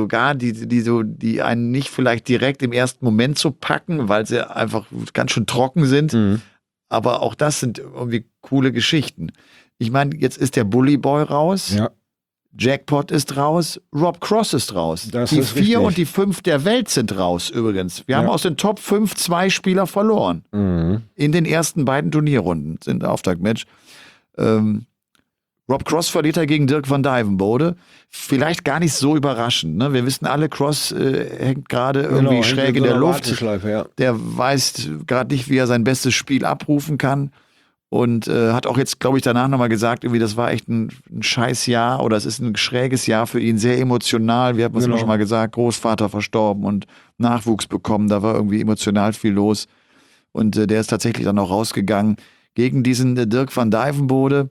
Speaker 2: die einen nicht vielleicht direkt im ersten Moment so packen, weil sie einfach ganz schön trocken sind. Aber auch das sind irgendwie coole Geschichten. Ich meine, jetzt ist der Bully Boy raus.
Speaker 1: Ja.
Speaker 2: Jackpot ist raus, Rob Cross ist raus. Die 4 und die 5 der Welt sind raus übrigens. Wir haben aus den Top 5 2 Spieler verloren. In den ersten beiden Turnierrunden sind Auftaktmatch. Rob Cross verliert er gegen Dirk van Dijvenbode. Vielleicht gar nicht so überraschend. Ne? Wir wissen alle, Cross hängt gerade irgendwie schräg in der Luft.
Speaker 1: Ja.
Speaker 2: Der weiß gerade nicht, wie er sein bestes Spiel abrufen kann. Und hat auch jetzt, glaube ich, danach nochmal gesagt, irgendwie, das war echt ein scheiß Jahr oder es ist ein schräges Jahr für ihn, sehr emotional. Wir haben es immer schon mal gesagt, Großvater verstorben und Nachwuchs bekommen, da war irgendwie emotional viel los. Und der ist tatsächlich dann auch rausgegangen gegen diesen Dirk van Dijvenbode,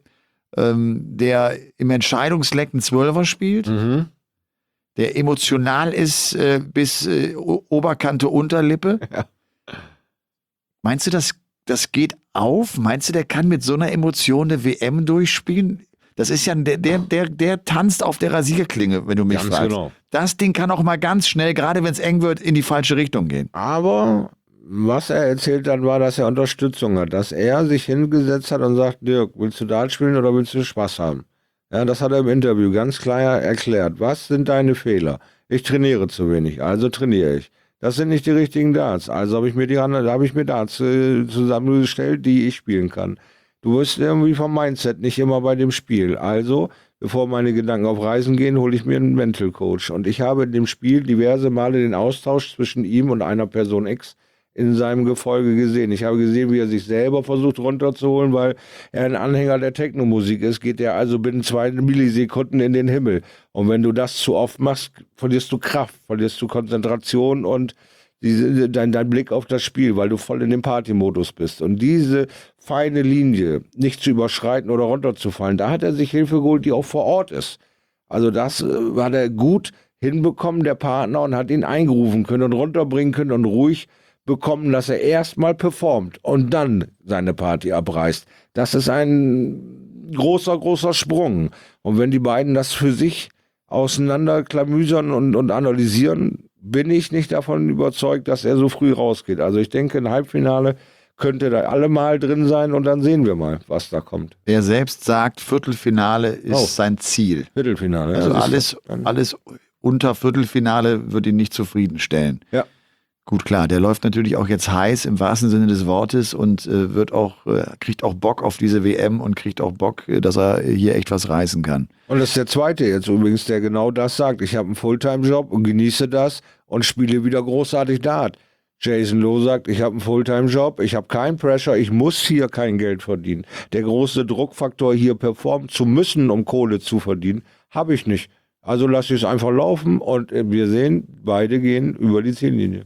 Speaker 2: der im Entscheidungsleck einen Zwölfer spielt, der emotional ist bis Oberkante Unterlippe.
Speaker 1: Ja.
Speaker 2: Meinst du, das geht auf? Meinst du, der kann mit so einer Emotion eine WM durchspielen? Das ist ja, der tanzt auf der Rasierklinge, wenn du mich fragst. Genau. Das Ding kann auch mal ganz schnell, gerade wenn es eng wird, in die falsche Richtung gehen.
Speaker 1: Aber was er erzählt dann war, dass er Unterstützung hat, dass er sich hingesetzt hat und sagt, Dirk, willst du Dart spielen oder willst du Spaß haben? Ja, das hat er im Interview ganz klar erklärt. Was sind deine Fehler? Ich trainiere zu wenig, also trainiere ich. Das sind nicht die richtigen Darts, also habe ich mir Darts zusammengestellt, die ich spielen kann. Du wirst irgendwie vom Mindset nicht immer bei dem Spiel. Also, bevor meine Gedanken auf Reisen gehen, hole ich mir einen Mental Coach. Und ich habe in dem Spiel diverse Male den Austausch zwischen ihm und einer Person X in seinem Gefolge gesehen. Ich habe gesehen, wie er sich selber versucht runterzuholen, weil er ein Anhänger der Technomusik ist, geht er also binnen 2 Millisekunden in den Himmel. Und wenn du das zu oft machst, verlierst du Kraft, verlierst du Konzentration und dein Blick auf das Spiel, weil du voll in dem Partymodus bist. Und diese feine Linie nicht zu überschreiten oder runterzufallen, da hat er sich Hilfe geholt, die auch vor Ort ist. Also das hat er gut hinbekommen, der Partner, und hat ihn eingerufen können und runterbringen können und ruhig bekommen, dass er erstmal performt und dann seine Party abreißt. Das ist ein großer Sprung. Und wenn die beiden das für sich auseinanderklamüsern und analysieren, bin ich nicht davon überzeugt, dass er so früh rausgeht. Also ich denke, ein Halbfinale könnte da alle mal drin sein und dann sehen wir mal, was da kommt.
Speaker 2: Er selbst sagt, Viertelfinale ist sein Ziel.
Speaker 1: Viertelfinale.
Speaker 2: Also alles unter Viertelfinale wird ihn nicht zufriedenstellen.
Speaker 1: Ja.
Speaker 2: Gut, klar, der läuft natürlich auch jetzt heiß im wahrsten Sinne des Wortes und kriegt auch Bock auf diese WM und kriegt auch Bock, dass er hier echt was reißen kann.
Speaker 1: Und das ist der Zweite jetzt übrigens, der genau das sagt. Ich habe einen Fulltime-Job und genieße das und spiele wieder großartig Dart. Jason Lowe sagt, ich habe einen Fulltime-Job, ich habe keinen Pressure, ich muss hier kein Geld verdienen. Der große Druckfaktor, hier performen zu müssen, um Kohle zu verdienen, habe ich nicht. Also lasse ich es einfach laufen und wir sehen, beide gehen über die Ziellinie.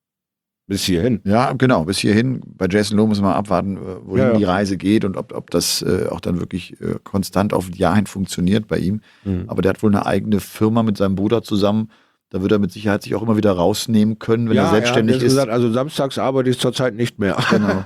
Speaker 1: Bis hierhin.
Speaker 2: Ja, genau, bis hierhin. Bei Jason Lowe muss man abwarten, wohin die Reise geht und ob das auch dann wirklich konstant auf ein Jahr hin funktioniert bei ihm. Aber der hat wohl eine eigene Firma mit seinem Bruder zusammen. Da wird er mit Sicherheit sich auch immer wieder rausnehmen können, wenn er selbstständig ist.
Speaker 1: Gesagt, also samstags arbeite ich zurzeit nicht mehr.
Speaker 2: Genau.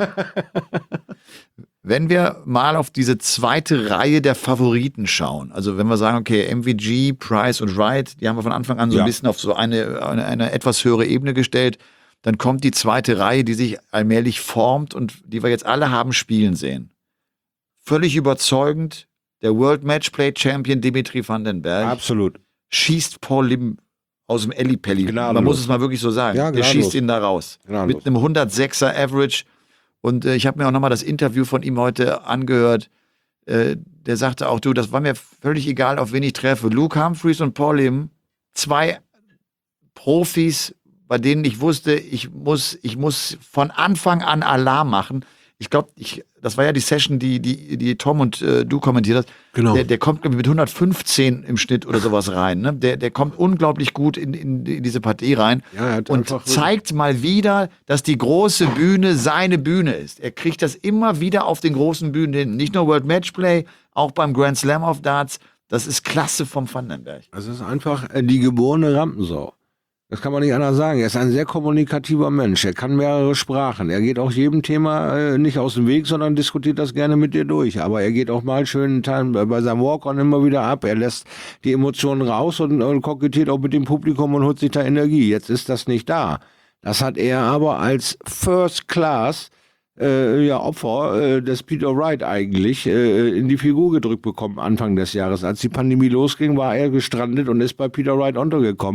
Speaker 2: Wenn wir mal auf diese zweite Reihe der Favoriten schauen, also wenn wir sagen, okay, MVG, Price und Wright, die haben wir von Anfang an so ein bisschen auf so eine etwas höhere Ebene gestellt. Dann kommt die zweite Reihe, die sich allmählich formt und die wir jetzt alle haben spielen sehen. Völlig überzeugend, der World Matchplay Champion Dimitri van den Berg.
Speaker 1: Absolut.
Speaker 2: Schießt Paul Lim aus dem Ellipelli. Man muss es mal wirklich so sagen.
Speaker 1: Ja,
Speaker 2: der schießt ihn da raus. Mit einem 106er Average. Und ich habe mir auch nochmal das Interview von ihm heute angehört. Der sagte auch, das war mir völlig egal, auf wen ich treffe. Luke Humphreys und Paul Lim, 2 Profis, bei denen ich wusste, ich muss von Anfang an Alarm machen. Ich glaube, das war ja die Session, die Tom und du kommentiert hast.
Speaker 3: Genau.
Speaker 2: Der kommt mit 115 im Schnitt oder sowas rein. Ne? Der kommt unglaublich gut in diese Partie rein und zeigt mal wieder, dass die große Bühne seine Bühne ist. Er kriegt das immer wieder auf den großen Bühnen hin. Nicht nur World Matchplay, auch beim Grand Slam of Darts. Das ist klasse vom Van den Berg.
Speaker 1: Das ist einfach die geborene Rampensau. Das kann man nicht anders sagen. Er ist ein sehr kommunikativer Mensch. Er kann mehrere Sprachen. Er geht auch jedem Thema nicht aus dem Weg, sondern diskutiert das gerne mit dir durch. Aber er geht auch mal schön bei seinem Walk-On immer wieder ab. Er lässt die Emotionen raus und kokettiert auch mit dem Publikum und holt sich da Energie. Jetzt ist das nicht da. Das hat er aber als First Class Opfer des Peter Wright eigentlich in die Figur gedrückt bekommen Anfang des Jahres. Als die Pandemie losging, war er gestrandet und ist bei Peter Wright untergekommen.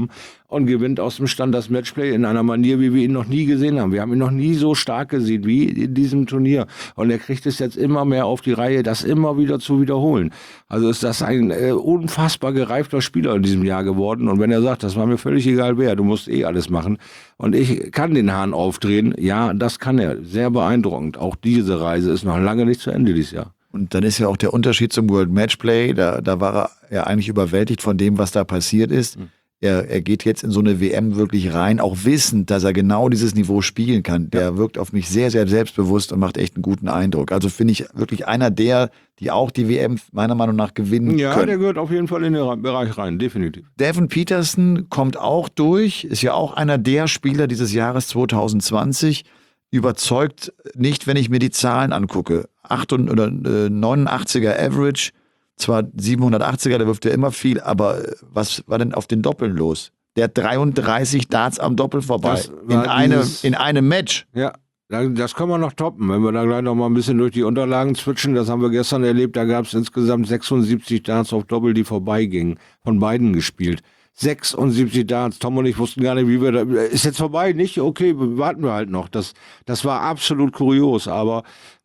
Speaker 1: und gewinnt aus dem Stand das Matchplay in einer Manier, wie wir ihn noch nie gesehen haben. Wir haben ihn noch nie so stark gesehen wie in diesem Turnier. Und er kriegt es jetzt immer mehr auf die Reihe, das immer wieder zu wiederholen. Also ist das ein unfassbar gereifter Spieler in diesem Jahr geworden. Und wenn er sagt, das war mir völlig egal wer, du musst alles machen und ich kann den Hahn aufdrehen, ja, das kann er. Sehr beeindruckend. Auch diese Reise ist noch lange nicht zu Ende dieses Jahr.
Speaker 2: Und dann ist ja auch der Unterschied zum World Matchplay, da war er ja eigentlich überwältigt von dem, was da passiert ist. Er geht jetzt in so eine WM wirklich rein, auch wissend, dass er genau dieses Niveau spielen kann. Der wirkt auf mich sehr, sehr selbstbewusst und macht echt einen guten Eindruck. Also finde ich wirklich einer der, die auch die WM meiner Meinung nach gewinnen können.
Speaker 1: Ja, der gehört auf jeden Fall in den Bereich rein, definitiv.
Speaker 2: Devin Peterson kommt auch durch, ist ja auch einer der Spieler dieses Jahres 2020. Überzeugt nicht, wenn ich mir die Zahlen angucke. 89er Average, zwar 780er, der wirft ja immer viel, aber was war denn auf den Doppeln los? Der hat 33 Darts am Doppel vorbei. In einem Match.
Speaker 1: Ja, das können wir noch toppen, wenn wir da gleich noch mal ein bisschen durch die Unterlagen switchen. Das haben wir gestern erlebt, da gab es insgesamt 76 Darts auf Doppel, die vorbeigingen. Von beiden gespielt. 76 Darts. Tom und ich wussten gar nicht, wie wir da. Ist jetzt vorbei, nicht? Okay, warten wir halt noch. Das war absolut kurios. Aber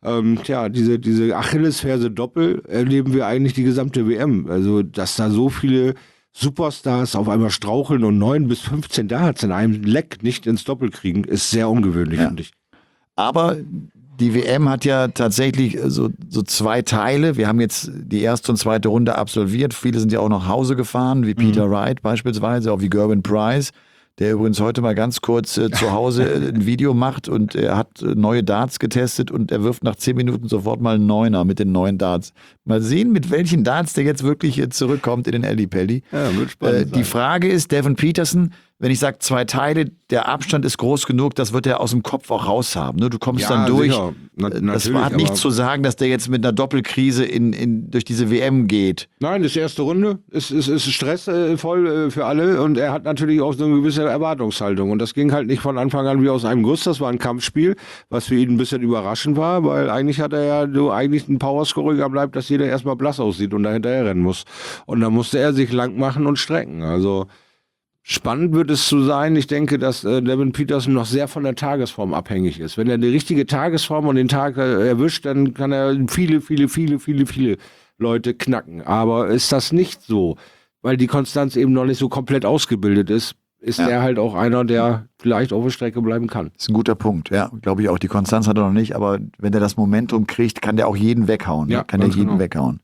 Speaker 1: diese Achillesferse Doppel erleben wir eigentlich die gesamte WM. Also, dass da so viele Superstars auf einmal straucheln und 9 bis 15 Darts in einem Leck nicht ins Doppel kriegen, ist sehr ungewöhnlich, finde ich.
Speaker 2: Aber die WM hat ja tatsächlich so zwei Teile. Wir haben jetzt die erste und zweite Runde absolviert. Viele sind ja auch nach Hause gefahren, wie Peter Wright beispielsweise, auch wie Gerwin Price, der übrigens heute mal ganz kurz zu Hause ein Video macht und er hat neue Darts getestet und er wirft nach 10 Minuten sofort mal einen Neuner mit den neuen Darts. Mal sehen, mit welchen Darts der jetzt wirklich zurückkommt in den Ellipelli.
Speaker 1: Ja, wird spannend
Speaker 2: Die
Speaker 1: sein.
Speaker 2: Frage ist, Devin Peterson, wenn ich sage 2 Teile, der Abstand ist groß genug, das wird er aus dem Kopf auch raus haben. Ne? Du kommst dann durch.
Speaker 1: Sicher.
Speaker 2: Das
Speaker 1: Natürlich,
Speaker 2: hat nichts
Speaker 1: aber-
Speaker 2: zu sagen, dass der jetzt mit einer Doppelkrise durch diese WM geht.
Speaker 1: Nein, das ist die erste Runde. Es ist stressvoll für alle und er hat natürlich auch so eine gewisse Erwartungshaltung. Und das ging halt nicht von Anfang an wie aus einem Guss. Das war ein Kampfspiel, was für ihn ein bisschen überraschend war, weil eigentlich hat er ja so eigentlich ein Powerscorer bleibt, dass jeder erstmal blass aussieht und da hinterher rennen muss. Und da musste er sich lang machen und strecken. Also spannend wird es zu sein. Ich denke, dass Devin Peterson noch sehr von der Tagesform abhängig ist. Wenn er die richtige Tagesform und den Tag erwischt, dann kann er viele Leute knacken. Aber ist das nicht so, weil die Konstanz eben noch nicht so komplett ausgebildet ist er halt auch einer, der vielleicht auf der Strecke bleiben kann.
Speaker 2: Das ist ein guter Punkt, ja, glaube ich auch. Die Konstanz hat er noch nicht, aber wenn er das Momentum kriegt, kann der auch jeden weghauen.
Speaker 1: Ja,
Speaker 2: kann der
Speaker 1: ganz
Speaker 2: jeden
Speaker 1: genau.
Speaker 2: weghauen.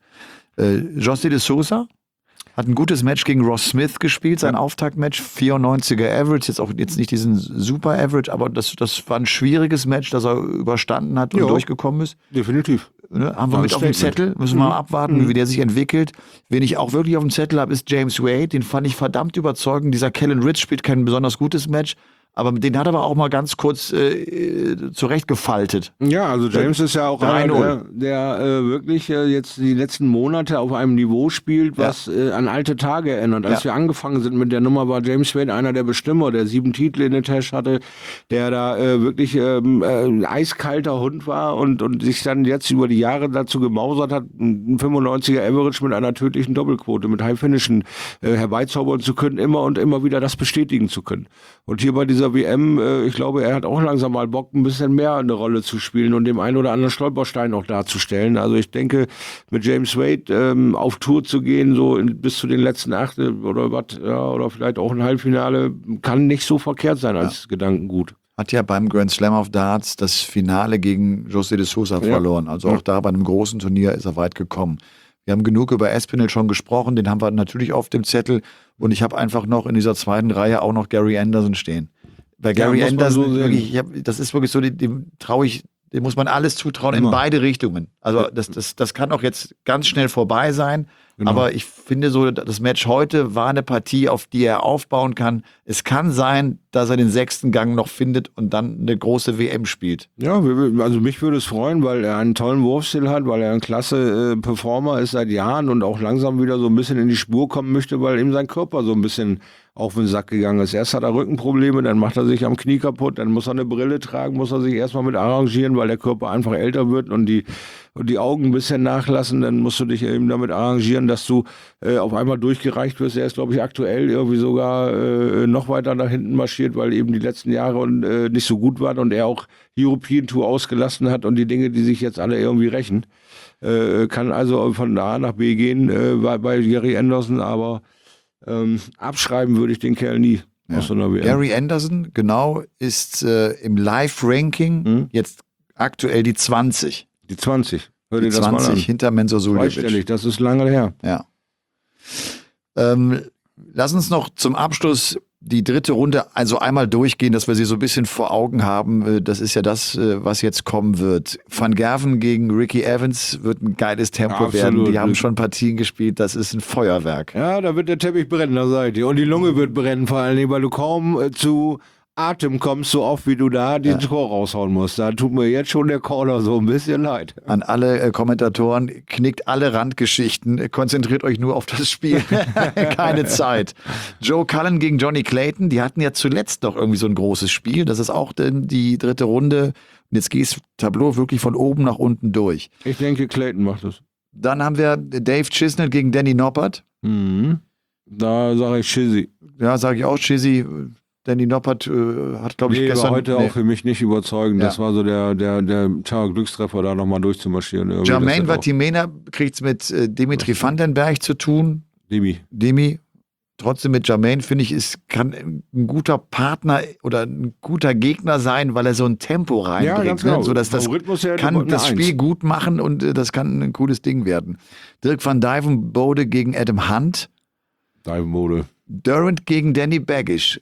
Speaker 2: José de Sousa hat ein gutes Match gegen Ross Smith gespielt, sein Auftaktmatch, 94er Average, jetzt nicht diesen super Average, aber das war ein schwieriges Match, das er überstanden hat und
Speaker 1: Jo.
Speaker 2: durchgekommen ist.
Speaker 1: Definitiv.
Speaker 2: Ne? Haben wir
Speaker 1: War
Speaker 2: mit
Speaker 1: ein
Speaker 2: auf dem
Speaker 1: Statement.
Speaker 2: Zettel, müssen wir mal abwarten, wie der sich entwickelt. Wen ich auch wirklich auf dem Zettel habe, ist James Wade, den fand ich verdammt überzeugend. Dieser Kellen Ritz spielt kein besonders gutes Match, aber den hat er aber auch mal ganz kurz zurechtgefaltet.
Speaker 1: Ja, also James ist ja auch einer,
Speaker 2: 3-0.
Speaker 1: der wirklich jetzt die letzten Monate auf einem Niveau spielt, was an alte Tage erinnert. Als wir angefangen sind mit der Nummer, war James Wade einer der Bestimmer, der 7 Titel in der Tasche hatte, der da wirklich ein eiskalter Hund war und sich dann jetzt über die Jahre dazu gemausert hat, ein 95er Average mit einer tödlichen Doppelquote, mit High-Finishen herbeizaubern zu können, immer und immer wieder das bestätigen zu können. Und hier bei dieser WM, ich glaube, er hat auch langsam mal Bock, ein bisschen mehr eine Rolle zu spielen und dem einen oder anderen Stolperstein auch darzustellen. Also ich denke, mit James Wade auf Tour zu gehen, so bis zu den letzten 8 oder was, oder vielleicht auch ein Halbfinale, kann nicht so verkehrt sein als Gedankengut.
Speaker 2: Hat ja beim Grand Slam of Darts das Finale gegen José de Sousa verloren. Also auch da bei einem großen Turnier ist er weit gekommen. Wir haben genug über Espinel schon gesprochen, den haben wir natürlich auf dem Zettel. Und ich habe einfach noch in dieser zweiten Reihe auch noch Gary Anderson stehen. Bei Gary
Speaker 1: muss man
Speaker 2: Anderson,
Speaker 1: so sehen.
Speaker 2: wirklich, das ist wirklich so, dem muss man alles zutrauen
Speaker 1: Immer.
Speaker 2: in beide Richtungen. Also das kann auch jetzt ganz schnell vorbei sein.
Speaker 1: Genau.
Speaker 2: Aber ich finde so, das Match heute war eine Partie, auf die er aufbauen kann. Es kann sein, dass er den 6. Gang noch findet und dann eine große WM spielt.
Speaker 1: Ja, also mich würde es freuen, weil er einen tollen Wurfstil hat, weil er ein klasse Performer ist seit Jahren und auch langsam wieder so ein bisschen in die Spur kommen möchte, weil ihm sein Körper so ein bisschen auf den Sack gegangen ist. Erst hat er Rückenprobleme, dann macht er sich am Knie kaputt, dann muss er eine Brille tragen, muss er sich erstmal mit arrangieren, weil der Körper einfach älter wird und die Augen ein bisschen nachlassen. Dann musst du dich eben damit arrangieren, dass du auf einmal durchgereicht wirst. Er ist, glaube ich, aktuell irgendwie sogar noch weiter nach hinten marschiert, weil eben die letzten Jahre nicht so gut waren und er auch die European Tour ausgelassen hat und die Dinge, die sich jetzt alle irgendwie rächen. Kann also von A nach B gehen bei Gary Anderson, aber abschreiben würde ich den Kerl nie.
Speaker 2: Ja.
Speaker 1: Aus so einer WM.
Speaker 2: Gary Anderson, genau, ist im Live-Ranking jetzt aktuell die 20.
Speaker 1: Die 20. Hör
Speaker 2: Die
Speaker 1: dir das mal
Speaker 2: 20
Speaker 1: an.
Speaker 2: hinter Mensur Suljovic.
Speaker 1: Zweistellig, das ist lange her.
Speaker 2: Ja. Lass uns noch zum Abschluss die dritte Runde also einmal durchgehen, dass wir sie so ein bisschen vor Augen haben. Das ist ja das, was jetzt kommen wird. Van Gerven gegen Ricky Evans wird ein geiles Tempo
Speaker 1: Absolut.
Speaker 2: werden. Die haben schon Partien gespielt. Das ist ein Feuerwerk.
Speaker 1: Ja, da wird der Teppich brennen, da seid ihr. Und die Lunge wird brennen, vor allen Dingen, weil du kaum zu Atem kommst, so oft wie du da den Tor raushauen musst. Da tut mir jetzt schon der Caller so ein bisschen leid.
Speaker 2: An alle Kommentatoren, knickt alle Randgeschichten, konzentriert euch nur auf das Spiel. Keine Zeit. Joe Cullen gegen Johnny Clayton, die hatten ja zuletzt noch irgendwie so ein großes Spiel. Das ist auch die dritte Runde. Und jetzt geht das Tableau wirklich von oben nach unten durch.
Speaker 1: Ich denke, Clayton macht das.
Speaker 2: Dann haben wir Dave Chisnell gegen Danny Noppert.
Speaker 1: Mhm. Da sage ich Chizzy.
Speaker 2: Ja, sage ich auch Chizzy. Danny Noppert hat, glaube ich, gestern...
Speaker 1: war heute auch für mich nicht überzeugend.
Speaker 2: Ja.
Speaker 1: Das war so der Glückstreffer, da nochmal durchzumarschieren. Irgendwie.
Speaker 2: Jermaine Vatimena kriegt es mit Dimitri Vandenberg zu tun. Demi. Trotzdem mit Jermaine, finde ich, kann ein guter Partner oder ein guter Gegner sein, weil er so ein Tempo reinbringt.
Speaker 1: Ja, ganz genau.
Speaker 2: Ne? So, dass das kann das Spiel gut machen und das kann ein cooles Ding werden. Dirk van Dijvenbode gegen Adam Hunt.
Speaker 1: Dijvenbode.
Speaker 2: Durant gegen Danny Baggish.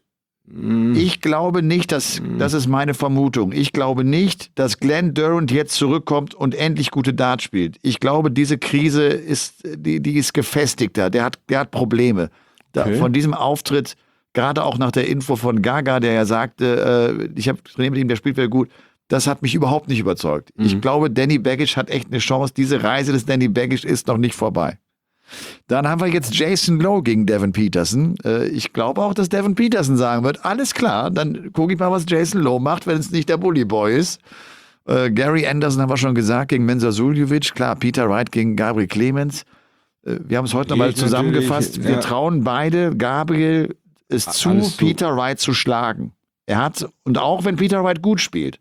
Speaker 2: Ich glaube nicht, das ist meine Vermutung. Ich glaube nicht, dass Glenn Durant jetzt zurückkommt und endlich gute Darts spielt. Ich glaube, diese Krise ist gefestigter. Der hat Probleme.
Speaker 1: Okay.
Speaker 2: Von diesem Auftritt, gerade auch nach der Info von Gaga, der ja sagte, ich habe trainiert mit ihm, der spielt wieder gut. Das hat mich überhaupt nicht überzeugt. Ich glaube, Danny Baggish hat echt eine Chance. Diese Reise des Danny Baggish ist noch nicht vorbei. Dann haben wir jetzt Jason Lowe gegen Devin Peterson. Ich glaube auch, dass Devin Peterson sagen wird, alles klar, dann gucke ich mal, was Jason Lowe macht, wenn es nicht der Bully Boy ist. Gary Anderson haben wir schon gesagt, gegen Mensur Suljovic. Klar, Peter Wright gegen Gabriel Clemens. Wir haben es heute nochmal zusammengefasst. Wir trauen beide Gabriel es zu, Peter Wright zu schlagen. Und auch wenn Peter Wright gut spielt,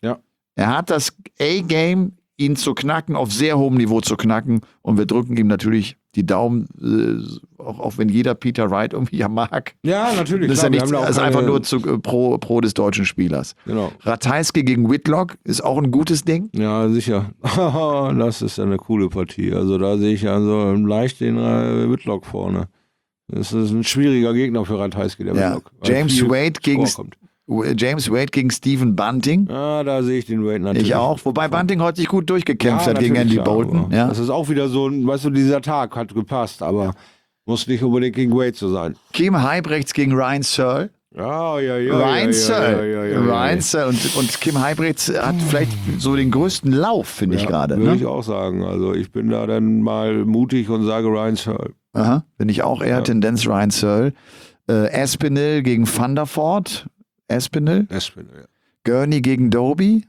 Speaker 2: er hat das A-Game, ihn zu knacken, auf sehr hohem Niveau zu knacken. Und wir drücken ihm natürlich die Daumen, auch wenn jeder Peter Wright irgendwie mag.
Speaker 1: Ja, natürlich.
Speaker 2: Das ist,
Speaker 1: klar,
Speaker 2: ja nicht, ist einfach nur pro des deutschen Spielers.
Speaker 1: Genau.
Speaker 2: Ratajski gegen Whitlock ist auch ein gutes Ding.
Speaker 1: Ja, sicher. Das ist ja eine coole Partie. Also da sehe ich also leicht den Whitlock vorne. Das ist ein schwieriger Gegner für Ratajski, der Whitlock.
Speaker 2: James Wade gegen Stephen Bunting.
Speaker 1: Ah, da sehe ich den Wade natürlich.
Speaker 2: Ich auch. Wobei Bunting heute sich gut durchgekämpft hat gegen Andy Bolton. Ja.
Speaker 1: Das ist auch wieder so ein, weißt du, dieser Tag hat gepasst, aber muss nicht unbedingt gegen Wade so sein.
Speaker 2: Kim Huybrechts gegen Ryan Searle. Ryan Searle. Und Kim Huybrechts hat vielleicht so den größten Lauf, finde ich gerade.
Speaker 1: Würde ich auch sagen. Also ich bin da dann mal mutig und sage Ryan Searle.
Speaker 2: Aha, bin ich auch eher Tendenz Ryan Searle. Aspinall gegen Van der Voort. Aspinall, ja. Gurney gegen Doby.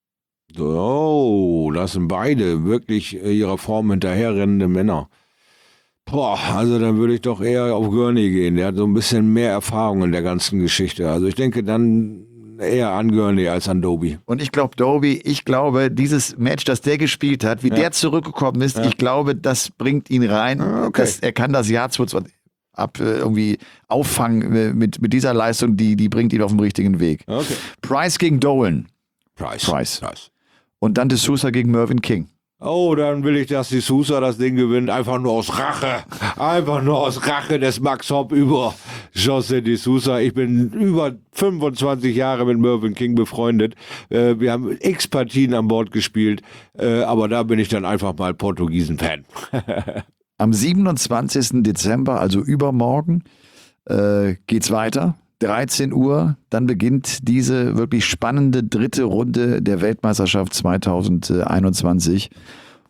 Speaker 1: Oh, das sind beide wirklich ihrer Form hinterherrennende Männer. Boah, also dann würde ich doch eher auf Gurney gehen. Der hat so ein bisschen mehr Erfahrung in der ganzen Geschichte. Also ich denke dann eher an Gurney als an Doby.
Speaker 2: Und ich glaube, dieses Match, das der gespielt hat, wie der zurückgekommen ist, ich glaube, das bringt ihn rein.
Speaker 1: Okay.
Speaker 2: Er kann das Jahr 2020 irgendwie auffangen mit dieser Leistung, die bringt ihn auf den richtigen Weg.
Speaker 1: Okay.
Speaker 2: Price gegen Dolan. Price. Und dann D'Souza gegen Mervyn King.
Speaker 1: Oh, dann will ich, dass D'Souza das Ding gewinnt. Einfach nur aus Rache. Einfach nur aus Rache des Max Hopp über José D'Souza. Ich bin über 25 Jahre mit Mervyn King befreundet. Wir haben x Partien an Bord gespielt. Aber da bin ich dann einfach mal Portugiesen-Fan.
Speaker 2: Am 27. Dezember, also übermorgen, geht's weiter. 13 Uhr, dann beginnt diese wirklich spannende dritte Runde der Weltmeisterschaft 2021.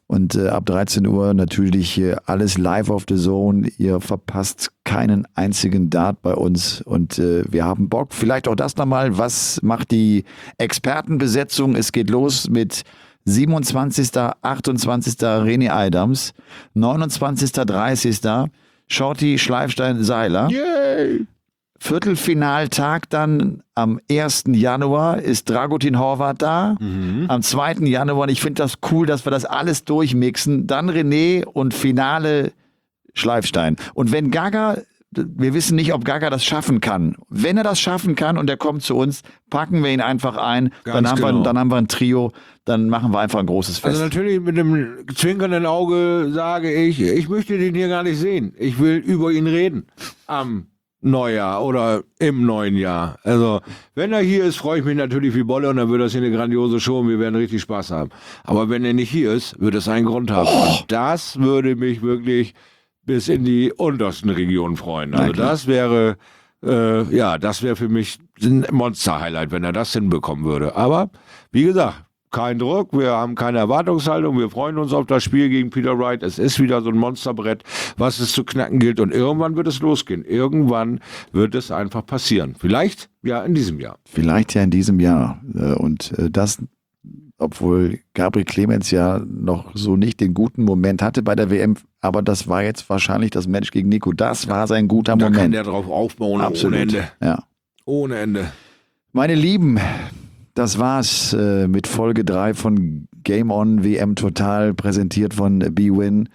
Speaker 2: Und ab 13 Uhr natürlich alles live auf The Zone. Ihr verpasst keinen einzigen Dart bei uns. Und wir haben Bock. Vielleicht auch das nochmal. Was macht die Expertenbesetzung? Es geht los mit 27., 28. René Adams, 29., 30. Shorty Schleifstein-Seiler.
Speaker 1: Yay!
Speaker 2: Viertelfinaltag dann am 1. Januar ist Dragutin Horvath da. Am 2. Januar, und ich finde das cool, dass wir das alles durchmixen. Dann René und Finale Schleifstein. Und wenn Gaga, wir wissen nicht, ob Gaga das schaffen kann. Wenn er das schaffen kann und er kommt zu uns, packen wir ihn einfach ein. Dann haben wir ein Trio. Dann machen wir einfach ein großes Fest.
Speaker 1: Also natürlich mit einem zwinkernden Auge sage ich möchte den hier gar nicht sehen. Ich will über ihn reden am Neujahr oder im neuen Jahr. Also wenn er hier ist, freue ich mich natürlich wie Bolle und dann wird das hier eine grandiose Show und wir werden richtig Spaß haben. Aber wenn er nicht hier ist, wird es einen Grund haben. Und das würde mich wirklich bis in die untersten Regionen freuen. Also das wäre für mich ein Monster-Highlight, wenn er das hinbekommen würde. Aber wie gesagt, kein Druck, wir haben keine Erwartungshaltung, wir freuen uns auf das Spiel gegen Peter Wright. Es ist wieder so ein Monsterbrett, was es zu knacken gilt und irgendwann wird es losgehen. Irgendwann wird es einfach passieren. Vielleicht ja in diesem Jahr.
Speaker 2: Vielleicht ja in diesem Jahr. Und das, obwohl Gabriel Clemens ja noch so nicht den guten Moment hatte bei der WM, aber das war jetzt wahrscheinlich das Match gegen Nico. Das war sein guter Moment.
Speaker 1: Da kann der drauf aufbauen.
Speaker 2: Absolut.
Speaker 1: Ohne Ende.
Speaker 2: Ja.
Speaker 1: Ohne Ende.
Speaker 2: Meine Lieben, das war's mit Folge 3 von Game On WM Total, präsentiert von bwin.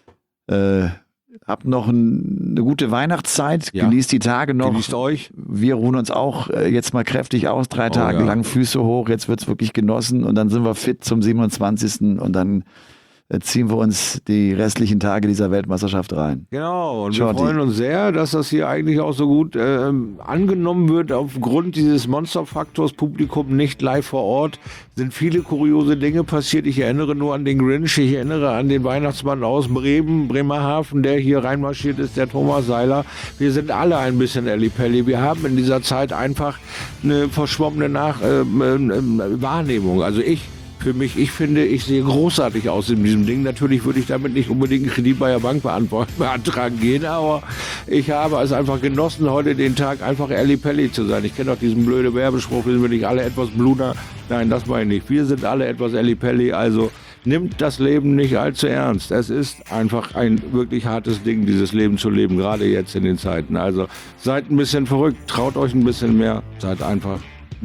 Speaker 2: Habt noch eine gute Weihnachtszeit, genießt die Tage noch.
Speaker 1: Genießt euch.
Speaker 2: Wir ruhen uns auch jetzt mal kräftig aus, 3 Tage lang, Füße hoch, jetzt wird's wirklich genossen und dann sind wir fit zum 27. und dann ziehen wir uns die restlichen Tage dieser Weltmeisterschaft rein.
Speaker 1: Genau, und wir freuen uns sehr, dass das hier eigentlich auch so gut angenommen wird. Aufgrund dieses Monsterfaktors, Publikum nicht live vor Ort, sind viele kuriose Dinge passiert. Ich erinnere nur an den Grinch, ich erinnere an den Weihnachtsmann aus Bremerhaven, der hier reinmarschiert ist, der Thomas Seiler. Wir sind alle ein bisschen Ellipelli. Wir haben in dieser Zeit einfach eine verschwommene Wahrnehmung. Also ich finde, ich sehe großartig aus in diesem Ding. Natürlich würde ich damit nicht unbedingt einen Kredit bei der Bank beantragen gehen, aber ich habe es einfach genossen, heute den Tag einfach Ellipelli zu sein. Ich kenne doch diesen blöden Werbespruch, wir sind nicht alle etwas bluner. Nein, das meine ich nicht. Wir sind alle etwas Ellipelli, also nimmt das Leben nicht allzu ernst. Es ist einfach ein wirklich hartes Ding, dieses Leben zu leben, gerade jetzt in den Zeiten. Also seid ein bisschen verrückt, traut euch ein bisschen mehr, seid einfach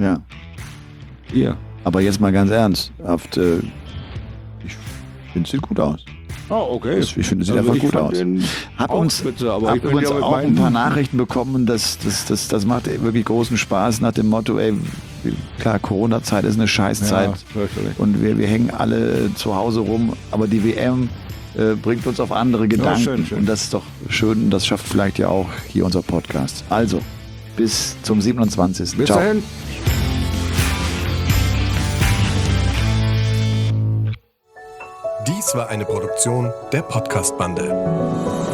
Speaker 1: ihr.
Speaker 2: Aber jetzt mal ganz ernst. Ich finde, es sieht gut aus.
Speaker 1: Oh, okay.
Speaker 2: Ich finde, es sieht einfach gut aus. Hab übrigens auch ein paar Nachrichten bekommen, das macht wirklich großen Spaß nach dem Motto, klar, Corona-Zeit ist eine Scheißzeit und wir hängen alle zu Hause rum, aber die WM bringt uns auf andere Gedanken. Schön. Und das ist doch schön und das schafft vielleicht ja auch hier unser Podcast. Also, bis zum 27.
Speaker 1: Bis
Speaker 2: Ciao.
Speaker 1: dahin.
Speaker 3: Dies war eine Produktion der Podcast-Bande.